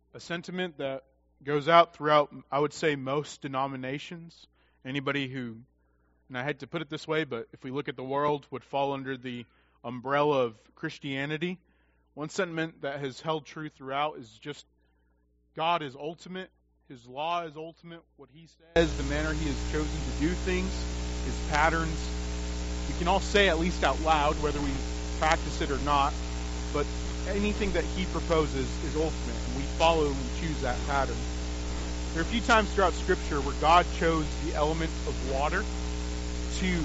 a sentiment that goes out throughout, I would say, most denominations. Anybody who, and I hate to put it this way, but if we look at the world, would fall under the umbrella of Christianity. One sentiment that has held true throughout is just God is ultimate. His law is ultimate. What He says, the manner He has chosen to do things, His patterns. We can all say at least out loud, whether we practice it or not, but anything that He proposes is ultimate, and we follow and choose that pattern. There are a few times throughout Scripture where God chose the element of water to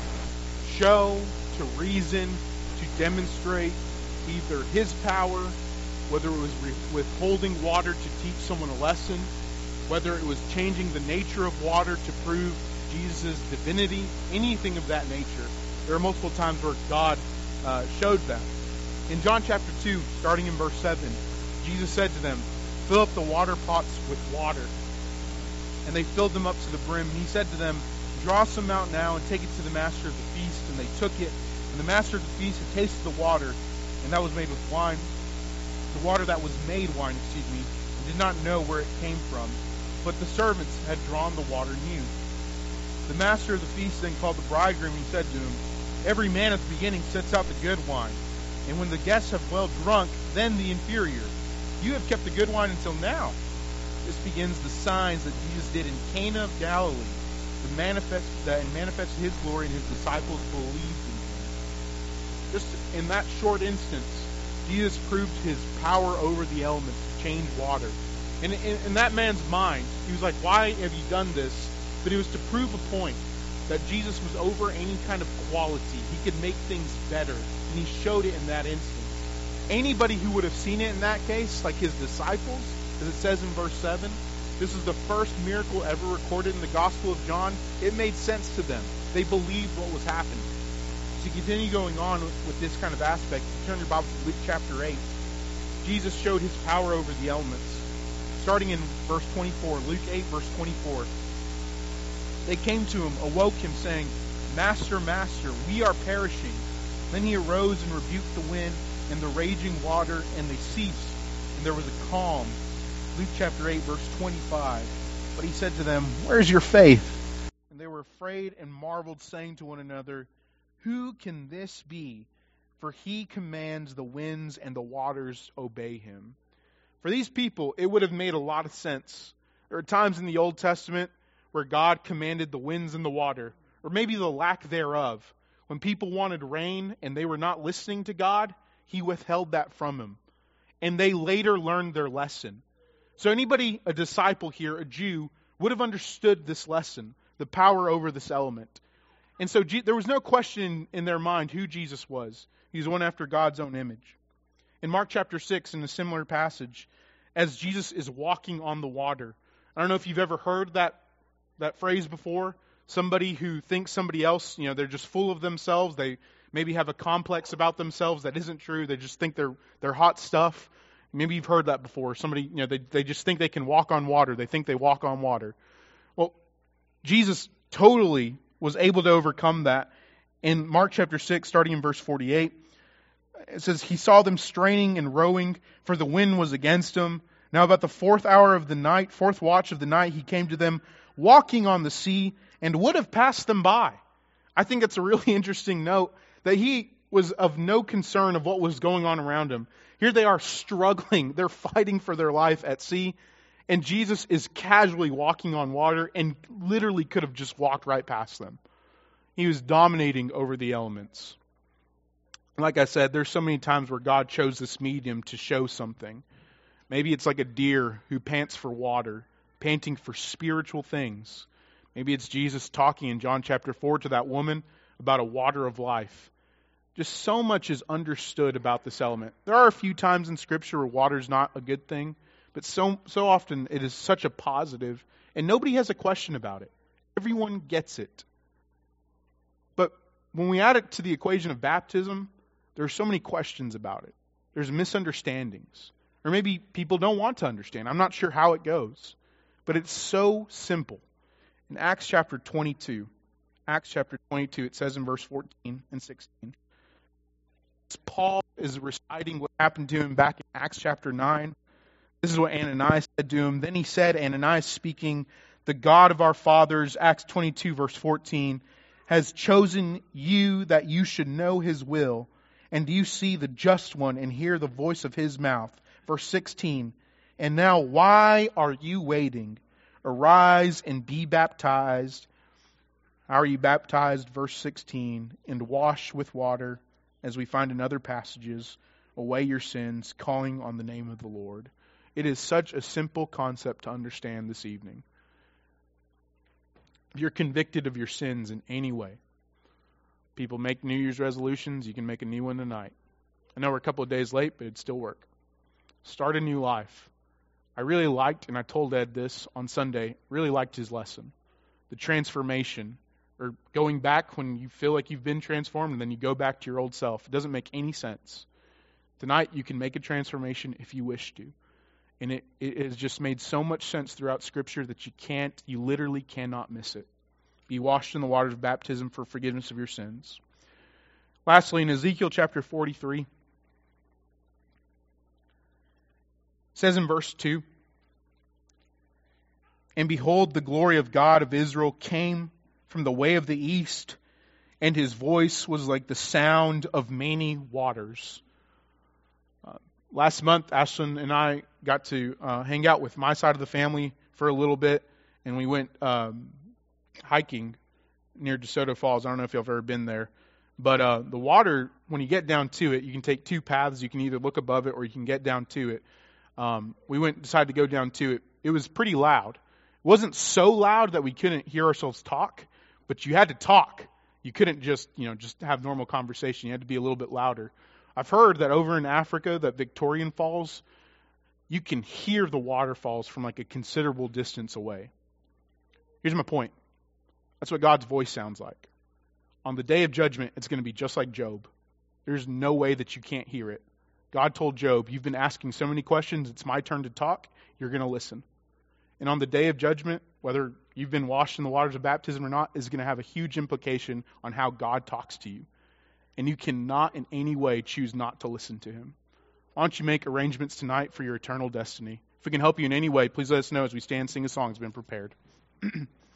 show, to reason, to demonstrate either His power, whether it was withholding water to teach someone a lesson, whether it was changing the nature of water to prove Jesus' divinity, anything of that nature. There are multiple times where God showed that. In John chapter 2, starting in verse 7, Jesus said to them, "Fill up the water pots with water." And they filled them up to the brim. And He said to them, "Draw some out now and take it to the master of the feast." And they took it. And the master of the feast had tasted the water, and that was made with wine. The water that was made wine, and did not know where it came from. But the servants had drawn the water new. The master of the feast then called the bridegroom, and he said to him, "Every man at the beginning sets out the good wine, and when the guests have well drunk, then the inferior. You have kept the good wine until now." This begins the signs that Jesus did in Cana of Galilee, and manifested His glory, and His disciples believed in Him. Just in that short instance, Jesus proved His power over the elements to change water. And in that man's mind, he was like, "Why have you done this?" But it was to prove a point that Jesus was over any kind of quality. He could make things better, and He showed it in that instance. Anybody who would have seen it in that case, like His disciples, as it says in verse 7, this is the first miracle ever recorded in the Gospel of John. It made sense to them. They believed what was happening. To continue going on with this kind of aspect, turn your Bible to Luke chapter 8. Jesus showed His power over the elements. Starting in verse 24, Luke 8, verse 24. They came to Him, awoke Him, saying, "Master, Master, we are perishing." Then He arose and rebuked the wind and the raging water, and they ceased, and there was a calm. Luke chapter 8, verse 25. But He said to them, "Where is your faith?" And they were afraid and marveled, saying to one another, "Who can this be? For He commands the winds and the waters obey Him." For these people, it would have made a lot of sense. There are times in the Old Testament where God commanded the winds and the water, or maybe the lack thereof. When people wanted rain and they were not listening to God, He withheld that from them. And they later learned their lesson. So anybody, a disciple here, a Jew, would have understood this lesson, the power over this element. And so there was no question in their mind who Jesus was. He's one after God's own image. In Mark chapter 6, in a similar passage, as Jesus is walking on the water. I don't know if you've ever heard that phrase before. Somebody who thinks somebody else, they're just full of themselves. They maybe have a complex about themselves that isn't true. They just think they're hot stuff. Maybe you've heard that before. Somebody, they just think they can walk on water. They think they walk on water. Well, Jesus totally was able to overcome that. In Mark chapter 6, starting in verse 48, it says, "He saw them straining and rowing, for the wind was against them. Now about the fourth watch of the night, He came to them, walking on the sea, and would have passed them by." I think it's a really interesting note that He was of no concern of what was going on around Him. Here they are struggling. They're fighting for their life at sea. And Jesus is casually walking on water and literally could have just walked right past them. He was dominating over the elements. Like I said, there's so many times where God chose this medium to show something. Maybe it's like a deer who pants for water, panting for spiritual things. Maybe it's Jesus talking in John chapter 4 to that woman about a water of life. Just so much is understood about this element. There are a few times in Scripture where water is not a good thing, but so often it is such a positive, and nobody has a question about it. Everyone gets it. But when we add it to the equation of baptism, there are so many questions about it. There's misunderstandings. Or maybe people don't want to understand. I'm not sure how it goes. But it's so simple. In Acts chapter 22, it says in verse 14 and 16, Paul is reciting what happened to him back in Acts chapter 9. This is what Ananias said to him. Then he said, Ananias speaking, the God of our fathers, Acts 22, verse 14, has chosen you that you should know his will, and do you see the just one and hear the voice of his mouth? Verse 16, and now why are you waiting? Arise and be baptized. How are you baptized? Verse 16, and wash with water, as we find in other passages, away your sins, calling on the name of the Lord. It is such a simple concept to understand this evening. If you're convicted of your sins in any way, people make New Year's resolutions, you can make a new one tonight. I know we're a couple of days late, but it'd still work. Start a new life. I really liked, and I told Ed this on Sunday, really liked his lesson. The transformation, or going back when you feel like you've been transformed and then you go back to your old self. It doesn't make any sense. Tonight you can make a transformation if you wish to. And it has just made so much sense throughout Scripture that you literally cannot miss it. Be washed in the waters of baptism for forgiveness of your sins. Lastly, in Ezekiel chapter 43, it says in verse 2, and behold, the glory of God of Israel came from the way of the east, and his voice was like the sound of many waters. Last month, Ashlyn and I got to hang out with my side of the family for a little bit, and we went hiking near DeSoto Falls. I don't know if you've ever been there. But the water, when you get down to it, you can take two paths. You can either look above it or you can get down to it. We decided to go down to it. It was pretty loud. It wasn't so loud that we couldn't hear ourselves talk, but you had to talk. You couldn't just have normal conversation. You had to be a little bit louder. I've heard that over in Africa, that Victorian Falls, you can hear the waterfalls from like a considerable distance away. Here's my point. That's what God's voice sounds like. On the day of judgment, it's going to be just like Job. There's no way that you can't hear it. God told Job, you've been asking so many questions, it's my turn to talk, you're going to listen. And on the day of judgment, whether you've been washed in the waters of baptism or not, is going to have a huge implication on how God talks to you. And you cannot in any way choose not to listen to him. Why don't you make arrangements tonight for your eternal destiny? If we can help you in any way, please let us know as we stand and sing a song that's been prepared.